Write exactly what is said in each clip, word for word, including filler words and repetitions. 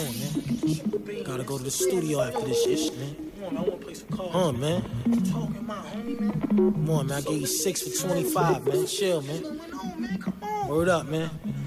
on, man. Gotta go to the studio after this shit, man. Come on, man. I wanna play some cards. Huh, man. You talking about, homie, man? Come on, man. I gave you six for twenty-five, man. Chill, man. Word up, man.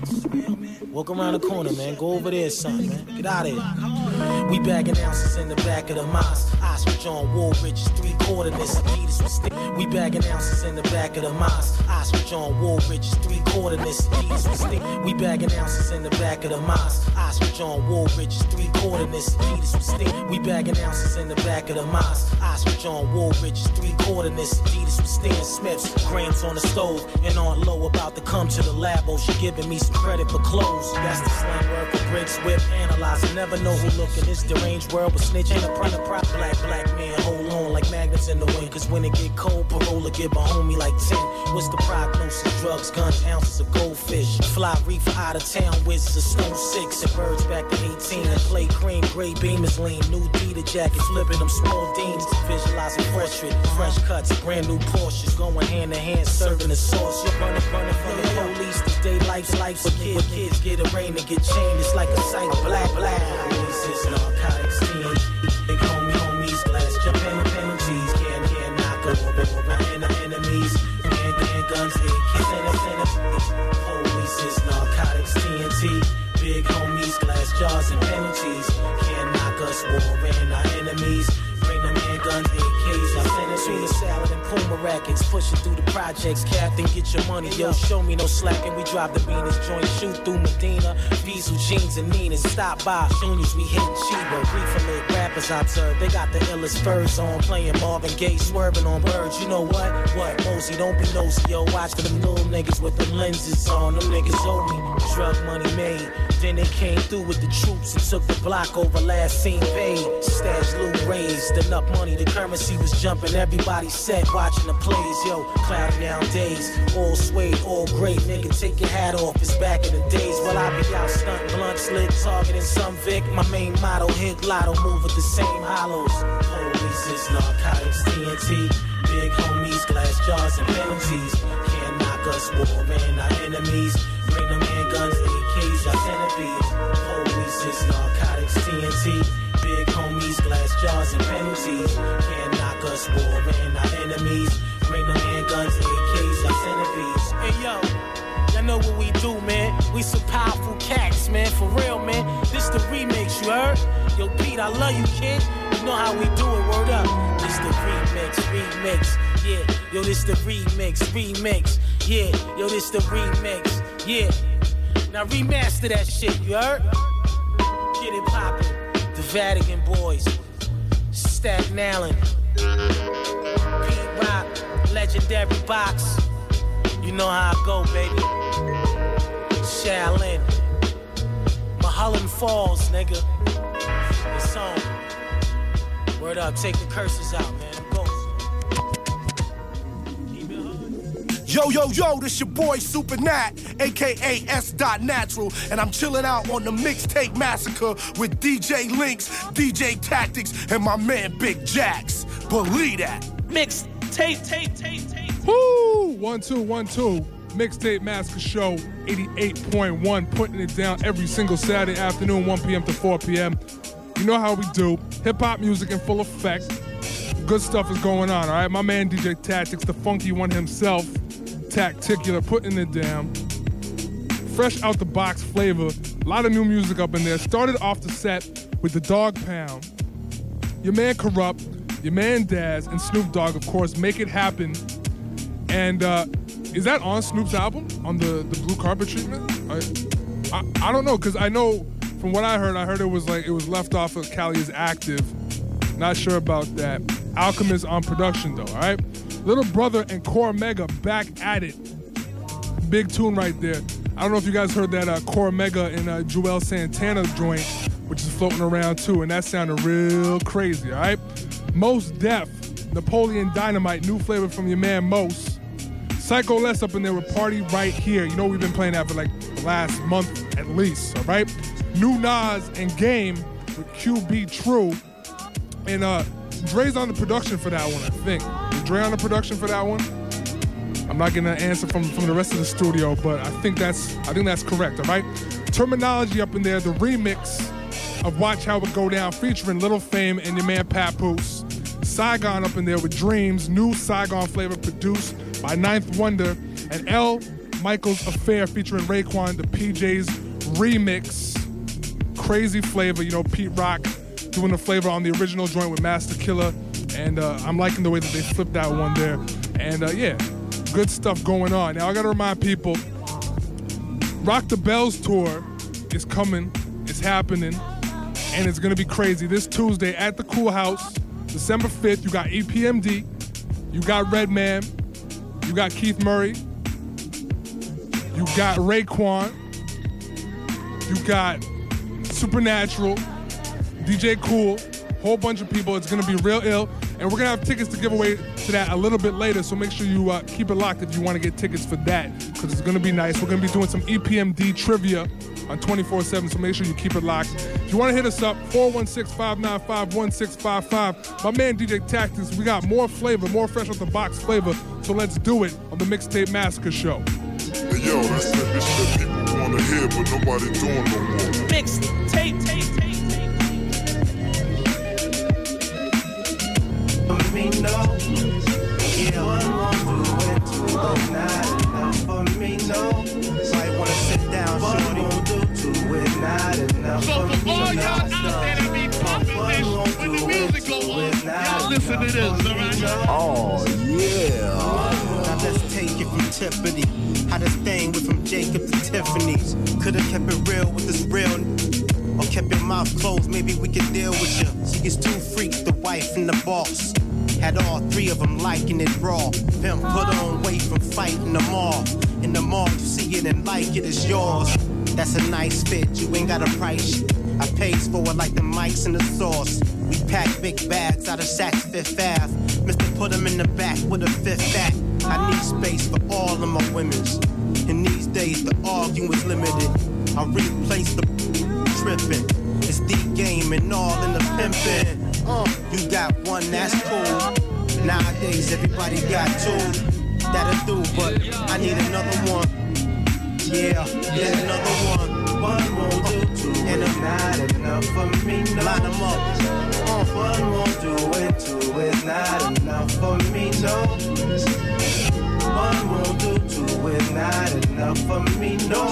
Walk around the corner, man. Go over there, son, man. Get out of here. We bagging ounces in the back of the mosque. Ostrich on Woolridge, three quarter this Adidas with stick. We bagging ounces in the back of the mosque. Ostrich on Woolridge, three quarter this Adidas with stick. We bagging ounces in the back of the mosque. Ostrich on Woolridge, three quarter this Adidas with stick. We bagging ounces in the back of the mosque. Ostrich on Woolridge, three quarter this Adidas with Stan Smiths. Grams on the stove and on low, about to come to the labo. She giving me some credit for clothes. That's the slang word for bricks, whip, analyzer. Never know who look in this deranged world, but snitch ain't a print of prop. Black, black man, hold on like magnets in the wind. Cause when it get cold, parola give a homie like ten. What's the prognosis? Drugs, guns, ounces of goldfish. Fly reefer out of town, wizards of stone six. And birds back to eighteen. And play cream, gray beam is lean. New Dita jacket, flipping them small deans. Visualizing fresh fit, fresh cuts, brand new Porsches. Going hand in hand, serving the sauce. You're running, running from the police. This day life's life for kids. Kids get a rain and get chained. It's like a sight. Black, black. This is narcotics, T N T. Big homie, homies, glass, jump in the penalties. Can't, can't knock over, over, and the enemies. Hand, hand, guns, A Ks, and a centipede. Police is narcotics, T N T. Big homies, glass jars, and penalties. Can't knock us, war and our enemies. Bring them handguns, A Ks, I send it to the salad and Puma rackets. Pushing through the projects, Captain, get your money, yo, show me no slacking. We drop the Venus joint, shoot through Medina. Diesel jeans and Ninas, stop by. Soon as we hit Chiba, reefer lit rappers I observe. They got the illest furs on, playing Marvin Gaye, swerving on birds. You know what? What? Mosey, don't be nosy, yo. Watch for them little niggas with them lenses on. Them niggas owe me. Drug money made. Then they came through with the troops and took the block over, last seen paid. Stash loot raised, enough money, the currency was jumping. Everybody set, watching the plays, yo. Cloudy down days, all suede, all great. Nigga, take your hat off, it's back in the days. While I be out stunting, blunt slit, targeting some Vic. My main motto, hit lotto, move with the same hollows. Police is narcotics, T N T. Big homies, glass jars, and penalties. Can't knock us, war and our enemies. Bring them handguns, A Ks, our centipedes. Police is narcotics, T N T. Big homies, glass jars, and penalties. Can't knock us, war and our enemies. Bring them handguns, A Ks, our centipedes. Hey yo, y'all know what we do, man. We some powerful cats, man, for real, man. This the remix, you heard? Yo, Pete, I love you, kid. You know how we do it, word up. This the remix, remix, yeah. Yo, this the remix, remix, yeah. Yo, this the remix, yeah. Now remaster that shit, you heard? Get it poppin'. The Vatican Boys, Staten Island, Pete Rock, Legendary Box. You know how I go, baby. Shaolin, Mulholland Falls, nigga. It's on. Word up, take the curses out, man. Go. Yo, yo, yo, this your boy Super Nat, a k a. S. Natural, and I'm chilling out on the Mixtape Massacre with D J Links, D J Tactics, and my man Big Jax. Believe that. Mixtape, tape, tape, tape. Woo! One, two, one, two. Mixtape Massacre Show, eighty-eight point one, putting it down every single Saturday afternoon, one p.m. to four p.m. You know how we do. Hip-hop music in full effect. Good stuff is going on, all right? My man D J Tactics, the funky one himself, Tacticular, putting it down. Fresh out the box flavor. A lot of new music up in there. Started off the set with the Dog Pound. Your man Corrupt, your man Daz, and Snoop Dogg, of course, Make It Happen. And uh, is that on Snoop's album? On the, the Blue Carpet treatment? I, I, I don't know, because I know from what I heard, I heard it was like it was left off of Cali is Active. Not sure about that. Alchemist on production, though, all right? Little Brother and Core Mega back at it. Big tune right there. I don't know if you guys heard that uh, Core Mega and uh, Joel Santana joint, which is floating around too, and that sounded real crazy, all right? Mos Def, Napoleon Dynamite, new flavor from your man Mos. Psycho Les up in there with Party Right Here. You know we've been playing that for like the last month at least, all right? New Nas and Game with Q B True. And uh, Dre's on the production for that one, I think. Is Dre on the production for that one? I'm not getting an answer from, from the rest of the studio, but I think that's I think that's correct, all right? Terminology up in there, the remix of Watch How It Go Down, featuring Little Fame and your man Papoose. Saigon up in there with Dreams, new Saigon flavor produced by Ninth Wonder, and L. Michael's Affair featuring Raekwon, the P J's remix. Crazy flavor, you know, Pete Rock doing the flavor on the original joint with Master Killer, and uh, I'm liking the way that they flipped that one there. And uh, yeah, good stuff going on. Now I gotta remind people, Rock the Bells tour is coming, it's happening, and it's gonna be crazy. This Tuesday at the Cool House, December fifth, you got E P M D, you got Redman, you got Keith Murray, you got Raekwon, you got Supernatural, D J Cool, whole bunch of people. It's gonna be real ill, and we're gonna have tickets to give away to that a little bit later, so make sure you uh, keep it locked if you wanna get tickets for that, because it's gonna be nice. We're gonna be doing some E P M D trivia on twenty-four seven, so make sure you keep it locked. If you wanna hit us up, four one six, five nine five, one six five five. My man D J Tactics, we got more flavor, more fresh off the box flavor, so let's do it on the Mixtape Massacre Show. Hey, yo, that's that bitch that people wanna hear, but nobody doing no more. Mixtape, tape, tape, tape, tape. For me, no. Yeah, one more do it, two, but not enough. For me, no. Might wanna sit down, shorty. One do two, it, not enough. So for for all y'all out there that be pumping this, when the music go on, y'all listen to this, alright? Oh, yeah. Now let's take it from Tiffany. How this thing went from Jacob to Tiffany's. Could've kept it real with this real, or kept your mouth closed, maybe we could deal with you. See, it's two freaks, the wife and the boss. Had all three of them liking it raw. Pimp put on weight from fighting them all. In the mall, you see it and like it, it's yours. That's a nice fit, you ain't got a price. I pays for it like the mics and the sauce. We pack big bags out of Saks Fifth Ave. Mister put them in the back with a fifth back. I need space for all of my women's. In these days, the arguing's limited. I replace the tripping. It's the game and all in the pimping. Uh, you got one, that's cool. Nowadays, everybody got two. That'll do, but I need another one. Yeah, yeah, another one. One won't do, two, and it's not enough for me. No. Line them up. Uh, one won't do it, two is not enough for me. No. One won't do, two is not enough for me. No.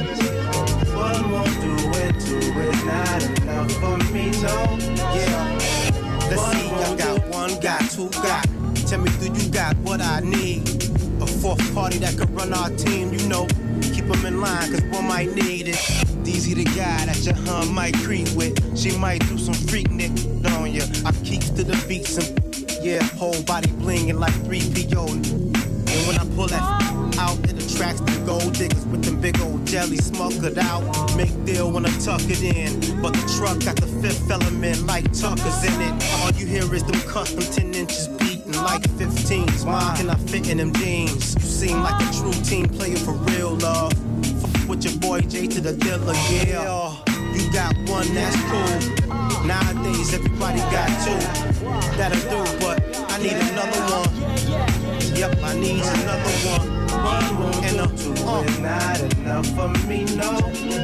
One won't do it, two is not enough for me. No. Yeah. Let's see, I got one, got two, got. Tell me, do you got what I need? A fourth party that could run our team, you know. Keep them in line, cause one might need it. Deezy the guy that your hun might creep with. She might do some freak nick on ya. I keep to the beats and, yeah, whole body blinging like three P O. And when I pull that out, it attracts the gold diggers with them big old jelly smokered out. Make deal when I tuck it in. But the truck got the fifth element like Tucker's in it. All you hear is them custom ten inches beating like fifteens. Why can I fit in them jeans? You seem like a true team player for real, love. F with your boy J to the dealer, yeah. You got one, that's cool. Nowadays, everybody got two. That'll do, but I need another one. Yep, I need another one. One won't and do, two uh. is not enough for me, no.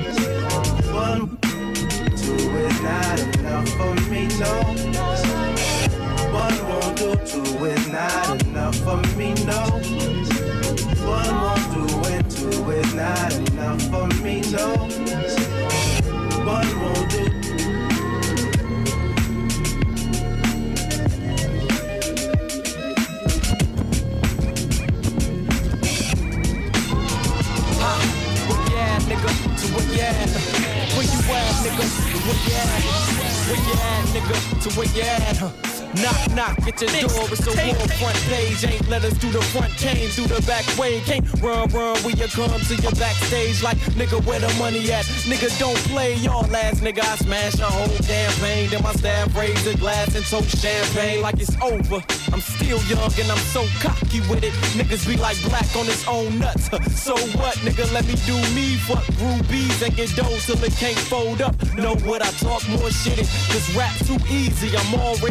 One, two is not enough for me, no. One won't do, two is not enough for me, no. One won't do it, two is not enough for me, no. One won't do. Where you at, nigga? Where you at? Where you at, nigga? To where you at, huh? Knock, knock at your door, it's a war front page. Ain't let us do the front, came through the back way. Can't run, run when you come to your backstage like, nigga, where the money at? Nigga, don't play your last, nigga. I smash a whole damn pain. Then my staff raise a glass and toast champagne like it's over. I'm still young and I'm so cocky with it. Niggas be like black on his own nuts. So what, nigga, let me do me. Fuck groupies and get dough till it can't fold up. Know what I talk, more shit it. Cause rap too easy, I'm already getting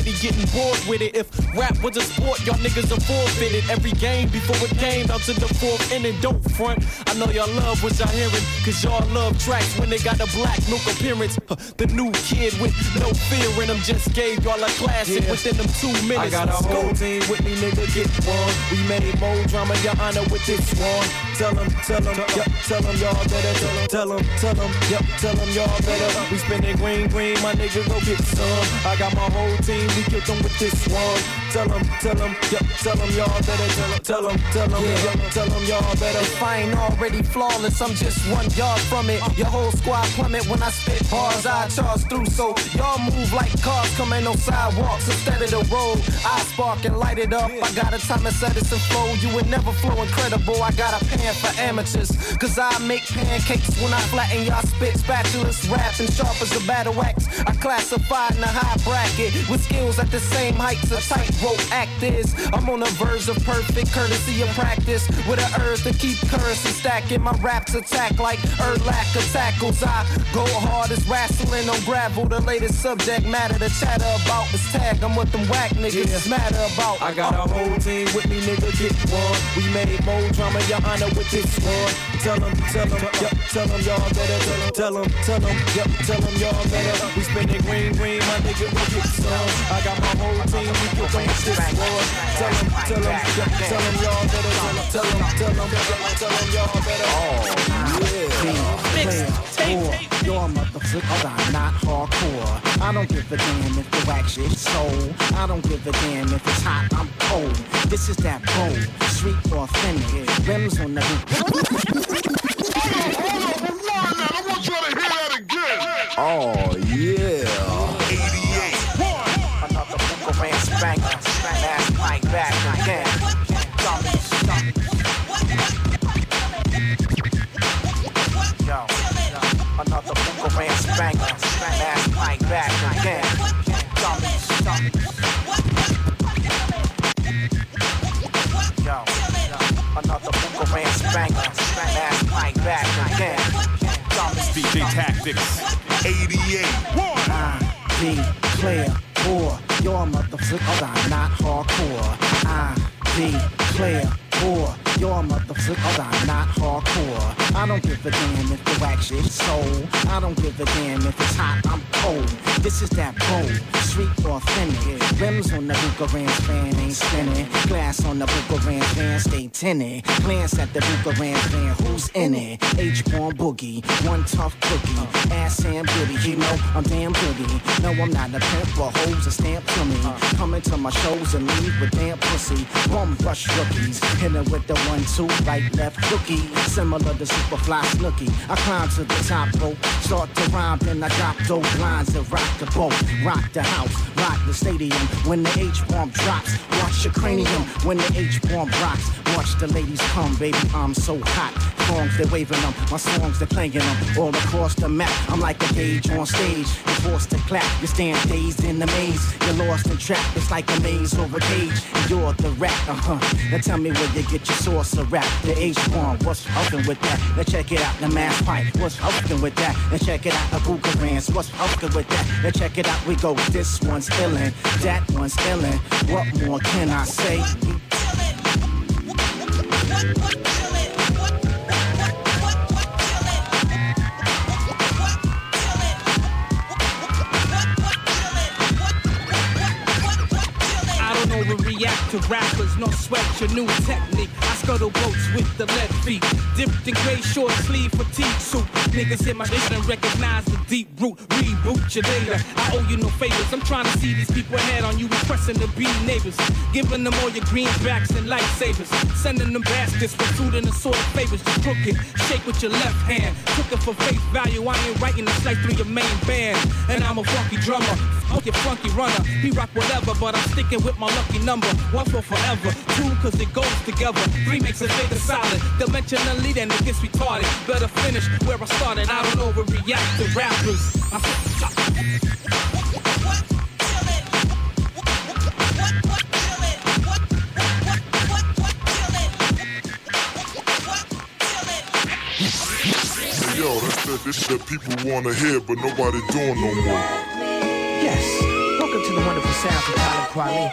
bored with it. If rap was a sport, y'all niggas are forfeited. Every game before a game, out to the fourth inning. Don't front. I know y'all love what y'all hearing, cause y'all love tracks when they got a black milk appearance. Huh, the new kid with no fear in them just gave y'all a classic yeah. within them two minutes. I got a whole team with me, nigga, get one. We made more drama, your honor, with this one. Tell them, tell them, yep, tell them y'all better. Tell them, tell them, yep, tell them y'all better. We spinning green, green, my nigga, go get some. I got my whole team, we get them with this one. Tell them, tell them, yep, tell them y'all better. Tell them, tell them, yeah. yep, tell them y'all better. If I ain't already flawless, I'm just one yard from it. Your whole squad plummet when I spit bars, I charge through. So y'all move like cars coming on sidewalks instead of the road. I spark and light it up. I got a time to set it and flow. You would never flow incredible. I got a pan for amateurs, cause I make pancakes when I flatten y'all spit. Spatulas, rap and sharp as a battle axe. I classify in a high bracket with skills at the same heights a tightrope act is. I'm on the verge of perfect courtesy of practice with an urge to keep currency stacking. My raps attack like Erlac of tackles. I go hard as wrestling on gravel. The latest subject matter to chatter about is tag. I'm what them whack niggas yeah. matter about. I got a whole team with me, nigga, get one. We made more drama, your honor, with this one. Tell them, tell them, yep, tell them y'all better. Tell them, tell them, yep, tell them y'all better. We spinning green, green, my nigga, we get some. I got my whole team, we get them with this one. Tell them, tell them, yep, tell them y'all better. Tell them, tell them, yep, tell them y'all better. Oh, yeah. Mix, your motherfuckers are not hardcore. I don't give a damn if the wax shit's sold. I don't give a damn if it's hot, I'm cold. This is that bold, street authentic. Rims on the I want y'all to hear that again. Oh, yeah. eighty-eight. Another boomerang spanker. Last night back again. Yo, another boomerang spanker. Last night back again. Yo, another boomerang spanker. Last night back again. D J Tactics. eighty-eight. I declare war. Your motherfuckers are not hardcore. I declare war. Your motherfuckers are not hardcore. I don't give a damn if the wax shit's sold. I don't give a damn if it's hot, I'm cold. This is that bold, street authentic. Rims on the Bucharest van ain't spinning. Glass on the Bucharest van stay tinted. Glance at the Bucharest van, who's in it? H-Born Boogie, one tough cookie. Ass and booty, you know I'm damn boogie. No, I'm not a pimp, but hoes are stamped to me. Coming to my shows and leave with damn pussy. Bum rush rookies, hit her with the one, two, right, left cookie. Similar to Superfly Snooki. I climb to the top rope, start to rhyme, then I drop those lines and rock the boat, rock the house, rock the stadium. When the H-bomb drops, watch your cranium. When the H-bomb rocks, watch the ladies come, baby, I'm so hot. Songs, they're waving them, my songs, they're playing them all across the map. I'm like a gauge on stage, you're forced to clap. You stand dazed in the maze, you're lost and trapped. It's like a maze over a cage, and you're the rat, uh-huh. Now tell me where you get your source of rap. The H-bomb, what's fucking with that? Now check it out, the mass pipe, what's fucking with that? Now check it out, the Bucharest, what's fucking with that? Now check it out, we go, this one's illin', that one's illin'. What more can I say? React to rappers, no sweat your new technique. I scuttle boats with the lead feet, dipped in gray short sleeve fatigue suit. Niggas hit my shit and recognize the deep root. Reboot you later. I owe you no favors. I'm trying to see these people ahead on you, requesting to be neighbors, giving them all your greenbacks and lightsabers, sending them baskets for food and assorted favors. Just crook it, shake with your left hand. Took it for face value. I ain't writing a slice through your main band, and I'm a funky drummer. Fuck your funky runner. He rock whatever, but I'm sticking with my lucky number. One for forever, two cause it goes together, three makes a nigga solid, dimensionally then it gets retarded. Better finish where I started, I don't overreact to rappers. I Hey, yo, that's the, this shit that people wanna hear, but nobody doing no more. Yes. Welcome to the wonderful sound from Colin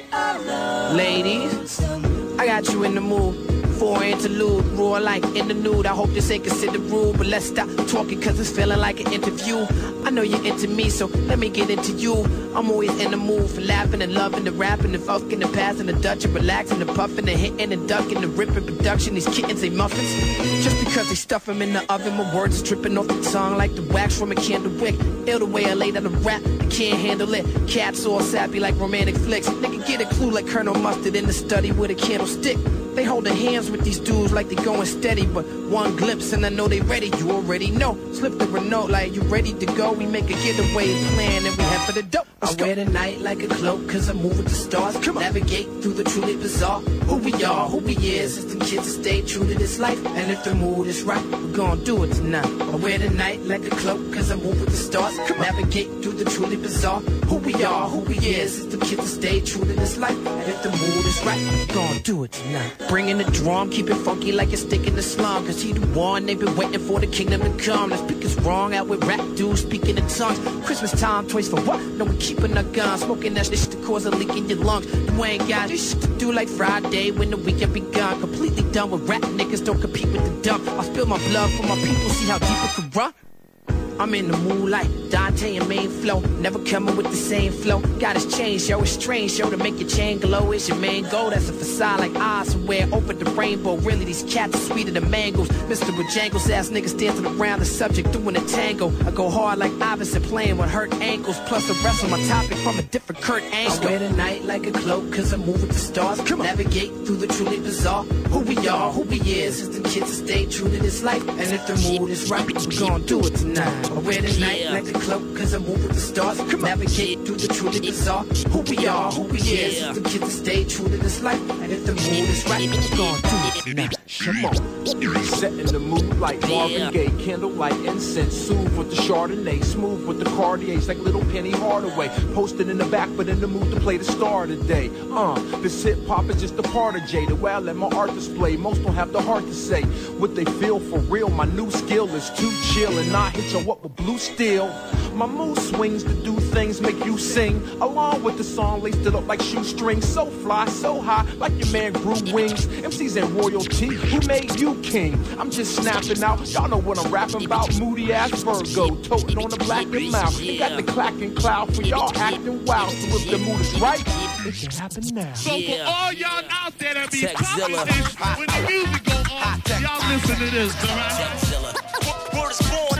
Kweli. Ladies, I got you in the mood. For interlude, roar like in the nude. I hope this ain't considered rude, but let's stop talking cause it's feeling like an interview. I know you're into me, so let me get into you. I'm always in the mood for laughing and loving, the rapping, the fucking, the passing, the Dutch, and relaxing, the puffing, the hitting, and ducking, the ripping production. These kittens, they muffins. Just because they stuff them in the oven, my words is dripping off the tongue like the wax from a candle wick. Ill the way I lay down the rap, I can't handle it. Cats all sappy like romantic flicks. Nigga get a clue like Colonel Mustard in the study with a candlestick. They holding hands with these dudes like they going steady, but one glimpse and I know they ready. You already know. Slip the Renault like you ready to go. We make a getaway plan and we head for the dope. Let's I go. Wear the night like a cloak cause I move with the stars. Come on. Navigate through the truly bizarre. Who we are, who we is, is them kids that stay true to this life. And if the mood is right, we're gonna do it tonight. I wear the night like a cloak cause I move with the stars. Come on. Navigate through the truly bizarre. Who we are, who we is, is them kids that stay true to this life. And if the mood is right, we're gonna do it tonight. Bringing the drum, keep it funky like a stick in the slum. Cause he the one, they been waiting for the kingdom to come. Let's pick us wrong out with rap dudes speaking in tongues. Christmas time, toys for what? No, we keeping our guns. Smoking that shit to cause a leak in your lungs. You ain't got this shit to do like Friday when the weekend begun. Completely done with rap niggas, don't compete with the dumb. I spill my blood for my people, see how deep it could run. I'm in the moonlight, Dante and main flow. Never coming with the same flow. Got his change, yo, it's strange, yo, to make your chain glow. It's your main goal, that's a facade like Oz. Somewhere over the rainbow. Really, these cats are sweeter than mangoes. Mister Bojangles, ass niggas dancing around the subject, doing a tango. I go hard like Iverson, playing with hurt ankles. Plus the rest of my topic from a different Kurt Angle. I wear the night like a cloak, cause I move with the stars. Come on. Navigate through the truly bizarre. Who we are, who we is, is the kids that stay true to this life. And if the mood is right, we're gonna do it tonight. I wear the night yeah. like a cloak cause I move with the stars. Come Navigate through the truly bizarre. Who we are, who we yeah. is, is the kids that stay true to this life. And if the mood is right, we're gonna do it tonight. Come on. Setting the mood like Marvin yeah. Gaye. Candlelight incense, soothe with the Chardonnay. Smooth with the Cartiers like little Penny Hardaway. Posted in the back but in the mood to play the star today. Uh, this hip hop is just a part of Jada. Where I let my art display. Most don't have the heart to say what they feel for real. My new skill is too chill and not hit you up with blue steel. My mood swings to do things make you sing along with the song, laced it up like shoestrings. So fly, so high, like your man grew wings. M Cs and royalty, who made you king? I'm just snapping out, y'all know what I'm rapping about. Moody ass Virgo, toting on the black and mouth. Ain't got the clacking cloud for y'all acting wild. So if the mood is right, it can happen now. So for all y'all out there that be popping this, when the music go on, y'all listen to this, alright? Word is born.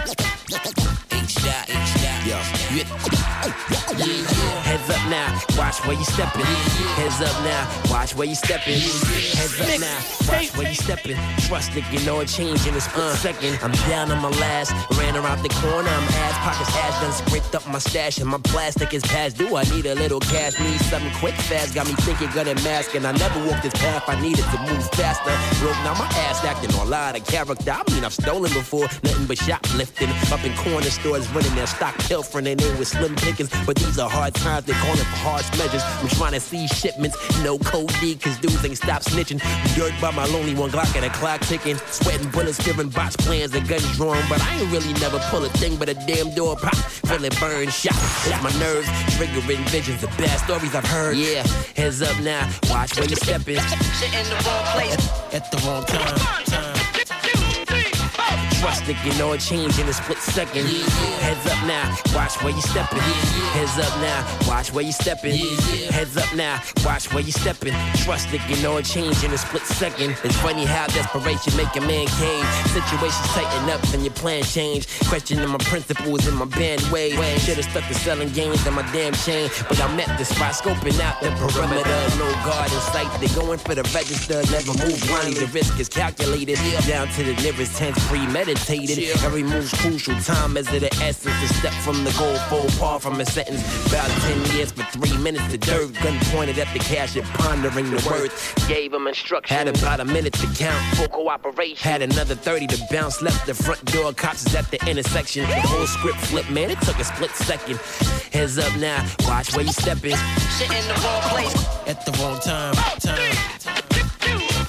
H-Dot, H-Dot. Yo. Heads up now, watch where you stepping. Heads up now, watch where you stepping. Heads up now, watch where you stepping. Trust it, you know a change in a split second. I'm down on my last, ran around the corner. I'm ass pockets, ash done scraped up my stash, and my plastic is past due. I need a little cash, need something quick fast. Got me thinking gun and mask, and I never walked this path. I needed to move faster. Broke now my ass acting all out of character. I mean I've stolen before, nothing but shoplifting. Up in corner stores, running their stock pilfering, and they with slim pickings. But these are hard times, they calling for harsh measures. I'm trying to see shipments, no code D, cause dudes ain't stop snitching. Dirt by my lonely one Glock and a clock ticking. Sweating bullets, fearing bots, plans, and guns drawn. But I ain't really never pull a thing but a damn door pop. Feel it burn, shot, hit my nerves, triggering visions of bad stories I've heard. Yeah, heads up now, watch where you're stepping. Shit in the wrong place, at, at the wrong time. time. Trust it, you know a change in a split second. Yeah, yeah. Heads up now, watch where you stepping. Yeah, yeah. Heads up now, watch where you stepping. Yeah, yeah. Heads up now, watch where you stepping. Trust it, you know a change in a split second. It's funny how desperation make a man cave. Situations tighten up and your plan change. Questioning my principles in my band way. Should've stuck to selling games in my damn chain, but I'm at the spot scoping out the perimeter. No guard in sight, they going for the register. Never move blindly, the risk is calculated. Down to the nearest tense, premeditated. Every move's crucial, time is of the essence. A step from the goal, full far from a sentence. About ten years for three minutes to dirt. Gun pointed at the cash and pondering the worth. Gave him instructions. Had about a minute to count, full cooperation. Had another thirty to bounce, left the front door. Cops is at the intersection. The whole script flipped, man, it took a split second. Heads up now, watch where you stepping. Shit in the wrong place, at the wrong time. time.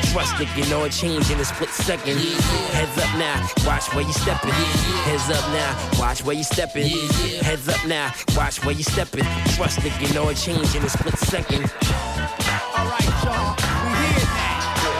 Trust it, you know it change in a split second. Heads up now, watch where you stepping. Heads up now, watch where you stepping. Heads up now, watch where you stepping. Trust it, you know it change in a split second. Alright, y'all, we here now.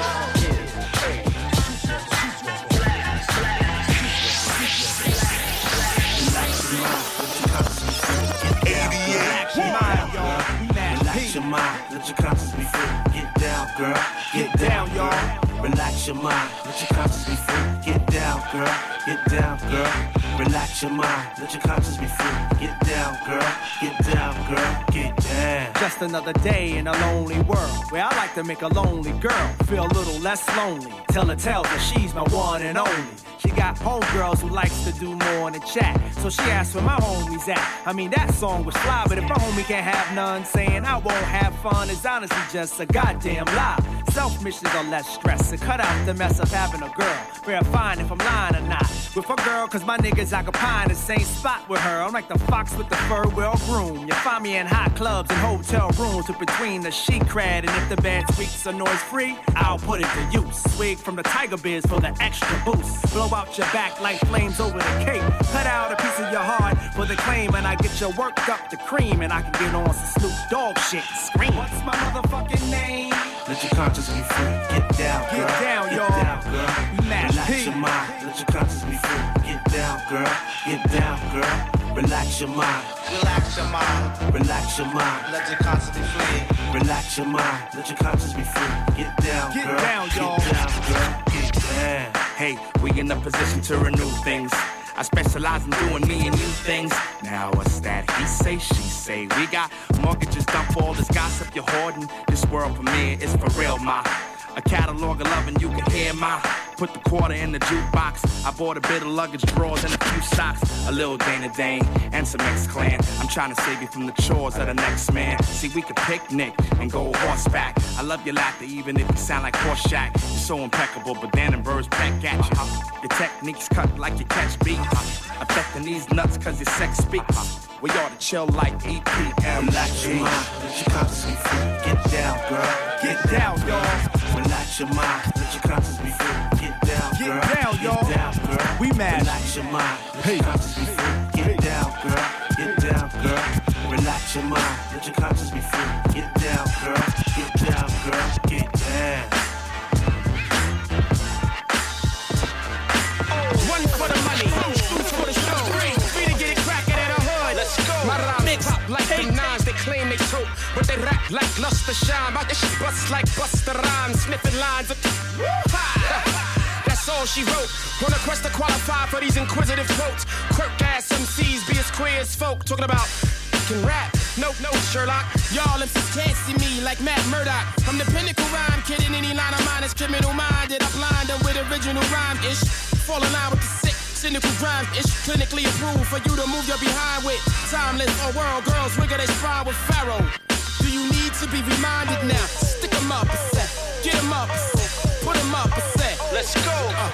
Relax your mind, let your conscience be free. Get down, girl. Get down, y'all. Relax your mind, let your conscience be free. Get down, girl. Get down, girl. Relax your mind, let your conscience be free. Get down, girl. Get down, girl. Get down. Just another day in a lonely world where I like to make a lonely girl feel a little less lonely. Tell her tales that she's my one and only. She got homegirls who likes to do more than chat. So she asked where my homies at. I mean, that song was fly, but if my homie can't have none, saying I won't have fun is honestly just a goddamn lie. Self missions are less stress, and cut out the mess of having a girl. Verifying if I'm lying or not. With a girl, cause my niggas occupy in the same spot with her. I'm like the fox with the fur well groomed. You find me in hot clubs and hotel rooms with between the chic crowd. And if the band squeaks are noise free, I'll put it to use. Swig from the Tiger Beers for the extra boost. Blow out your back like flames over the cape. Cut out a piece of your heart for the claim, and I get you worked up to cream, and I can get on some Snoop Dogg shit. Scream. What's my motherfucking name? Let your conscience be free. Get down, girl. Get down, y'all. Get down, girl. Relax your mind. Let your conscience be free. Get down, girl. Get down, girl. Relax your mind. Relax your mind. Relax your mind. Let your conscience be free. Relax your mind. Let your conscience be free. Get down, Get girl. down, y'all. Get down, girl. Get down. Hey, we in a position to renew things. I specialize in doing me and you things. Now what's that? He say, she say. We got mortgages done for all this gossip you're hoarding. This world premiere is for real, ma. A catalog of loving you can hear, ma. Put the quarter in the jukebox. I bought a bit of luggage, drawers, and a few socks. A little Dana Dane and some X-Clan. I'm trying to save you from the chores of the next man. See, we could picnic and go horseback. I love your laughter, even if you sound like Horseshack. You're so impeccable, but Dan and birds peck at you. Uh-huh. Your technique's cut like you catch beats. Uh-huh. Affecting these nuts cause your sex speaks. Uh-huh. We ought to chill like E P M. Relax your mind, let your conscience be free. Get down, girl. Get down, y'all. Relax your mind, let your conscience be free. Get down, girl. Get down, y'all. Get down, girl. We mad. Relax your mind, let your conscience be free. Get down, girl. Get down, girl. Relax your mind, let your conscience be free. Get down, girl. Get down, girl. Get down. One for the money, two for the show. Three, three to get it crackin' in the hood. Let's go. My rhyme mix pop like the nines they claim they tote, but they rap like luster shine. My this shit bust like Busta Rhymes, sniffing lines of. That's all she wrote. On a quest to qualify for these inquisitive quotes. Quirk ass M Cs be as queer as folk. Talking about can rap. Nope, no Sherlock. Y'all M Cs can't see me like Matt Murdock. I'm the pinnacle rhyme kid in any line of mine is criminal minded. I blind them with original rhyme ish. Fall in line with the sick, cynical rhyme ish. Clinically approved for you to move your behind with. Timeless or world girls wiggle they spry with Pharaoh. Do you need to be reminded now? Stick 'em up a set. Get 'em up a set. Put 'em up a set. Let's go. Uh.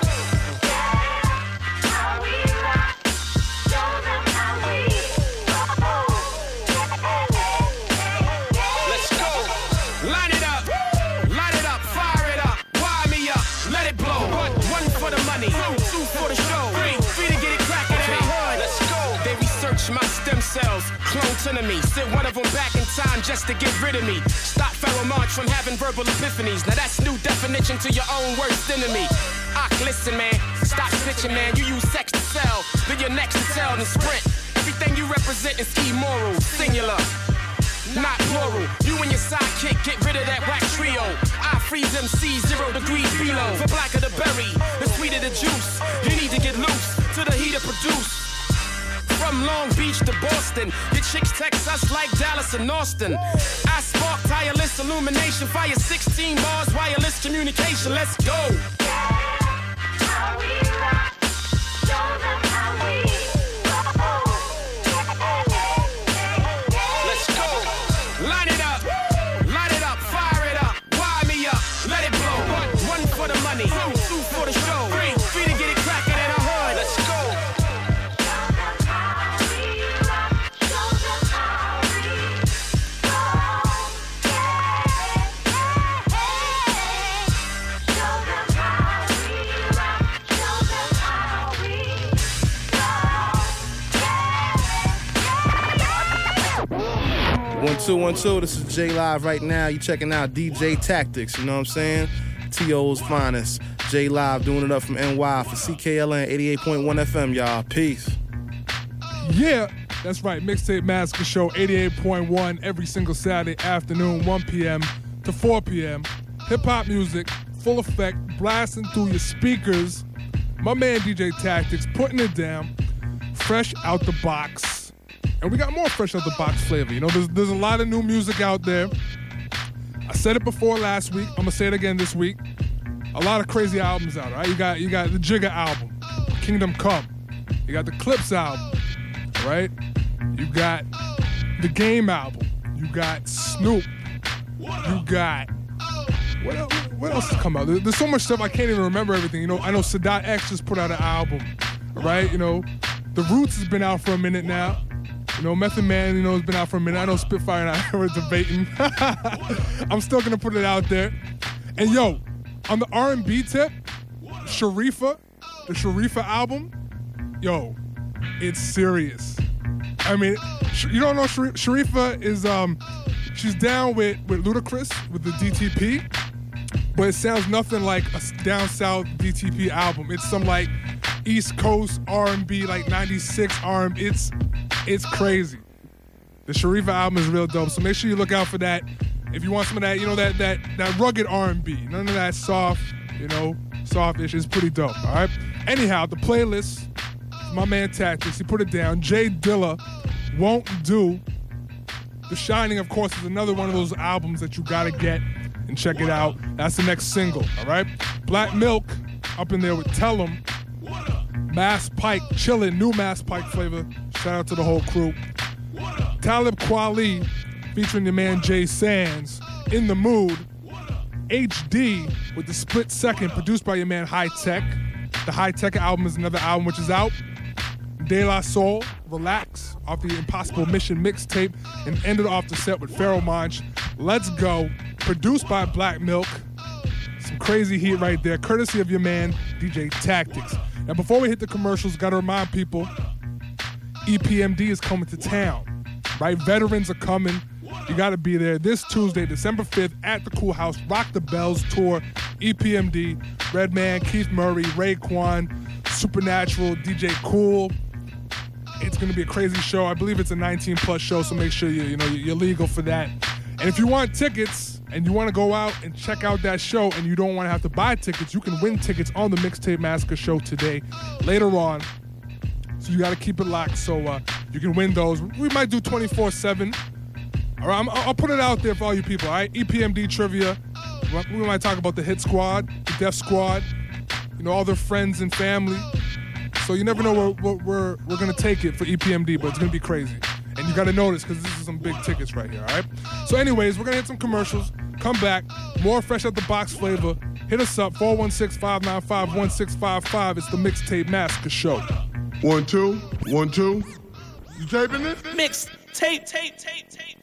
My stem cells, clone to me. Sent one of them back in time just to get rid of me. Stop Pharaoh March from having verbal epiphanies. Now that's new definition to your own worst enemy. Ah, listen, man, stop snitching, man. You use sex to sell, then you're next to tell and sprint. Everything you represent is immoral, singular, not plural. You and your sidekick get rid of that whack trio. I freeze M C zero degrees below. The blacker the berry, the sweeter the juice. You need to get loose to the heat to produce. From Long Beach to Boston, your chicks text us like Dallas and Austin. I spark tireless illumination, fire sixteen bars, wireless communication. Let's go. Let's go. Line it up, light it up, fire it up, wire me up, let it blow. One, one for the money, two, two for the show, three, three to get it crackin' in a hood. Let's go. One, two, one, two. This is J Live right now. You checking out D J Tactics, you know what I'm saying? T O's finest. J Live doing it up from N Y for C K L N eighty-eight point one F M, y'all. Peace. Yeah, that's right. Mixtape Massacre Show, eighty-eight point one, every single Saturday afternoon, one p.m. to four p.m. Hip-hop music, full effect, blasting through your speakers. My man D J Tactics putting it down, fresh out the box. And we got more fresh out the box flavor. You know, there's, there's a lot of new music out there. I said it before last week. I'm going to say it again this week. A lot of crazy albums out, right? You got you got the Jigga album, Kingdom Come. You got the Clips album, right? You got the Game album. You got Snoop. You got... What else, what else has come out? There, there's so much stuff I can't even remember everything. You know, I know Sadat X just put out an album, right? You know, The Roots has been out for a minute now. You know, Method Man, you know, has been out for a minute. I know Spitfire and I were debating. I'm still going to put it out there. And yo, on the R and B tip, Sharifa, the Sharifa album, yo, it's serious. I mean, you don't know Shar- Sharifa is, um, she's down with, with Ludacris, with the D T P, but it sounds nothing like a down south D T P album. It's some like East Coast R and B, like ninety-six R and B. It's, it's crazy. The Sharifa album is real dope, so make sure you look out for that. If you want some of that, you know, that that that rugged R and B, none of that soft, you know, softish. It's pretty dope, all right? Anyhow, the playlist, my man Tactics, he put it down. Jay Dilla, Won't Do. The Shining, of course, is another one of those albums that you gotta get and check it out. That's the next single, all right? Black Milk, up in there with Tell 'Em. Mass Pike, chillin', new Mass Pike flavor. Shout out to the whole crew. Talib Kweli, featuring your man Jay Sands, In the Mood. H D with The Split Second, produced by your man High Tech. The High Tech album is another album which is out. De La Soul, Relax, off the Impossible Mission mixtape, and ended off the set with Pharoah Monch. Let's Go, produced by Black Milk. Some crazy heat right there, courtesy of your man D J Tactics. Now, before we hit the commercials, got to remind people, E P M D is coming to town, right? Veterans are coming. You got to be there this Tuesday, December fifth, at the Cool House. Rock the Bells Tour, E P M D, Redman, Keith Murray, Raekwon, Supernatural, D J Cool. It's going to be a crazy show. I believe it's a nineteen plus show, so make sure you, you know, you're legal for that. And if you want tickets and you want to go out and check out that show and you don't want to have to buy tickets, you can win tickets on the Mixtape Massacre show today, later on. So you got to keep it locked so uh, you can win those. We might do twenty-four seven. All right, I'm, I'll put it out there for all you people, all right? E P M D trivia. We might talk about the Hit Squad, the Def Squad, you know, all their friends and family. So you never know where, where we're, we're going to take it for E P M D, but it's going to be crazy. And you got to notice because this is some big tickets right here, all right? So anyways, we're going to hit some commercials, come back, more fresh out the box flavor. Hit us up, four one six, five nine five, one six five five. It's the Mixtape Massacre Show. One, two, one, two. You taping this? Mix, tape, tape, tape, tape.